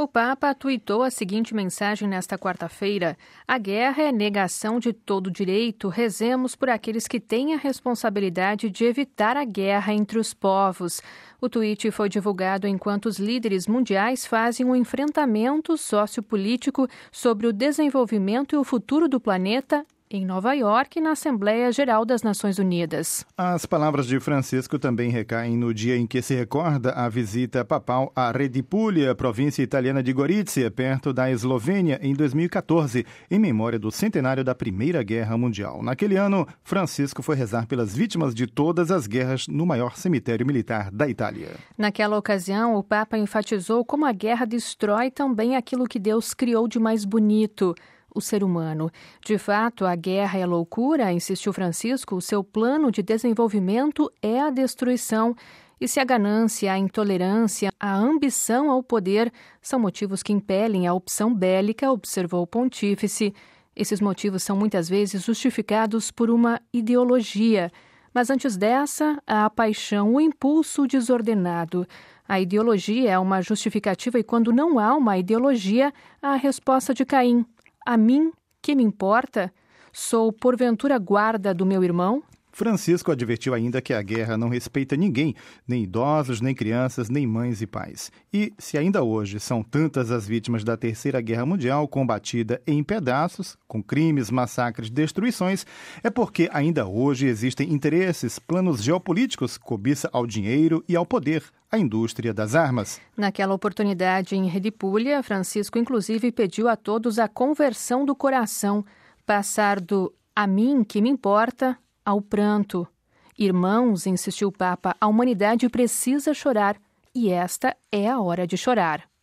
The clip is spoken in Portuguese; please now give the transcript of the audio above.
O Papa tuitou a seguinte mensagem nesta quarta-feira: a guerra é negação de todo direito, rezemos por aqueles que têm a responsabilidade de evitar a guerra entre os povos. O tuit foi divulgado enquanto os líderes mundiais fazem um enfrentamento sociopolítico sobre o desenvolvimento e o futuro do planeta em Nova York, na Assembleia Geral das Nações Unidas. As palavras de Francisco também recaem no dia em que se recorda a visita papal a Redipúlia, província italiana de Gorizia, perto da Eslovênia, em 2014, em memória do centenário da Primeira Guerra Mundial. Naquele ano, Francisco foi rezar pelas vítimas de todas as guerras no maior cemitério militar da Itália. Naquela ocasião, o Papa enfatizou como a guerra destrói também aquilo que Deus criou de mais bonito: o ser humano. De fato, a guerra é loucura, insistiu Francisco, o seu plano de desenvolvimento é a destruição. E se a ganância, a intolerância, a ambição ao poder são motivos que impelem a opção bélica, observou o pontífice, esses motivos são muitas vezes justificados por uma ideologia. Mas antes dessa, há a paixão, o impulso desordenado. A ideologia é uma justificativa e quando não há uma ideologia, há a resposta de Caim: a mim, que me importa? Sou, porventura, guarda do meu irmão? Francisco advertiu ainda que a guerra não respeita ninguém, nem idosos, nem crianças, nem mães e pais. E, se ainda hoje são tantas as vítimas da Terceira Guerra Mundial combatida em pedaços, com crimes, massacres, destruições, é porque ainda hoje existem interesses, planos geopolíticos, cobiça ao dinheiro e ao poder, a indústria das armas. Naquela oportunidade em Redipúlia, Francisco inclusive pediu a todos a conversão do coração, passar do a mim que me importa ao pranto. Irmãos, insistiu o Papa, a humanidade precisa chorar e esta é a hora de chorar.